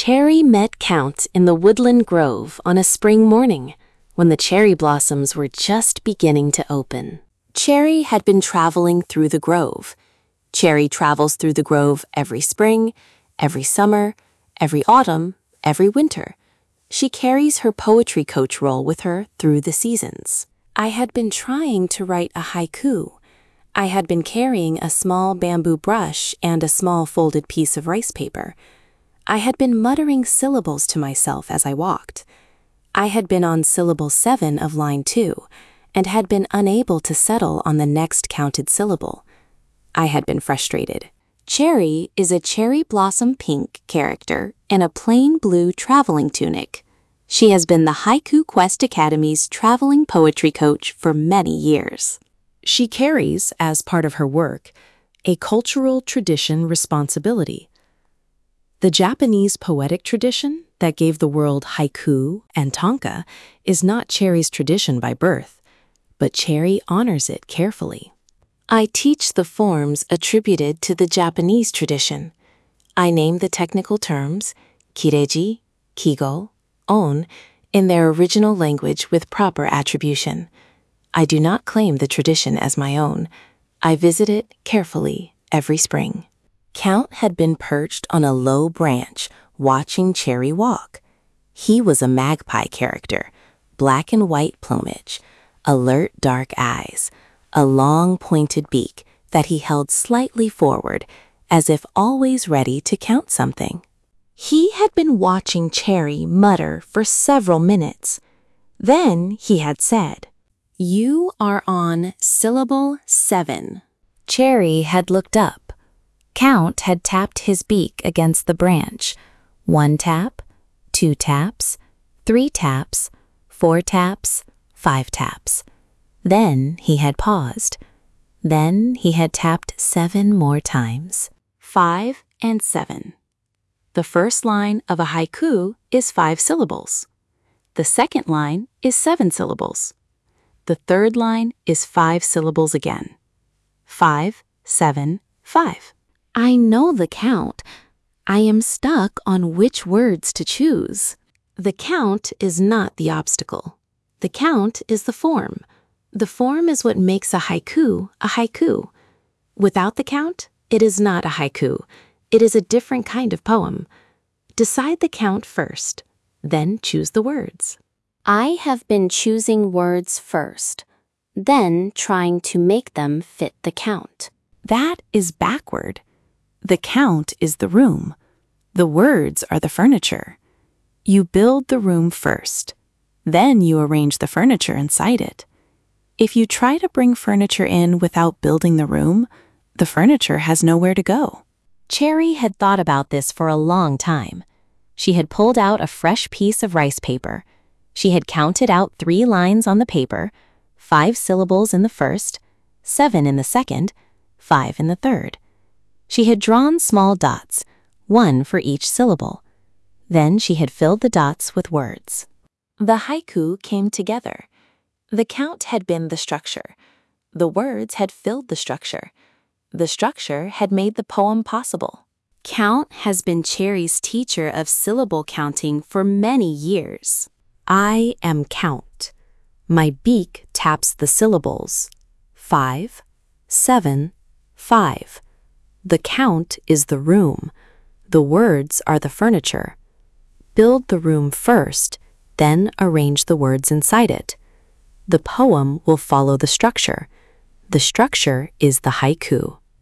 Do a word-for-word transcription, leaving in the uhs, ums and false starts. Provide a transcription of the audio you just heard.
Cherry met Count in the woodland grove on a spring morning when the cherry blossoms were just beginning to open. Cherry had been traveling through the grove. Cherry travels through the grove every spring, every summer, every autumn, every winter. She carries her poetry coach roll with her through the seasons. I had been trying to write a haiku. I had been carrying a small bamboo brush and a small folded piece of rice paper. I had been muttering syllables to myself as I walked. I had been on syllable seven of line two and had been unable to settle on the next counted syllable. I had been frustrated. Cherry is a cherry blossom pink character in a plain blue traveling tunic. She has been the Haiku Quest Academy's traveling poetry coach for many years. She carries, as part of her work, a cultural tradition responsibility. The Japanese poetic tradition that gave the world haiku and tanka is not Cherry's tradition by birth, but Cherry honors it carefully. I teach the forms attributed to the Japanese tradition. I name the technical terms, kireji, kigo, on, in their original language with proper attribution. I do not claim the tradition as my own. I visit it carefully every spring. Count had been perched on a low branch, watching Cherry walk. He was a magpie character, black and white plumage, alert dark eyes, a long pointed beak that he held slightly forward, as if always ready to count something. He had been watching Cherry mutter for several minutes. Then he had said, "You are on syllable seven." Cherry had looked up. Count had tapped his beak against the branch. One tap, two taps, three taps, four taps, five taps. Then he had paused. Then he had tapped seven more times. Five and seven. The first line of a haiku is five syllables. The second line is seven syllables. The third line is five syllables again. Five, seven, five. I know the count. I am stuck on which words to choose. The count is not the obstacle. The count is the form. The form is what makes a haiku a haiku. Without the count, it is not a haiku. It is a different kind of poem. Decide the count first, then choose the words. I have been choosing words first, then trying to make them fit the count. That is backward. The count is the room. The words are the furniture. You build the room first. Then you arrange the furniture inside it. If you try to bring furniture in without building the room, the furniture has nowhere to go. Cherry had thought about this for a long time. She had pulled out a fresh piece of rice paper. She had counted out three lines on the paper, five syllables in the first, seven in the second, five in the third. She had drawn small dots, one for each syllable. Then she had filled the dots with words. The haiku came together. The count had been the structure. The words had filled the structure. The structure had made the poem possible. Count has been Cherry's teacher of syllable counting for many years. I am Count. My beak taps the syllables. Five, seven, five. The count is the room. The words are the furniture. Build the room first, then arrange the words inside it. The poem will follow the structure. The structure is the haiku.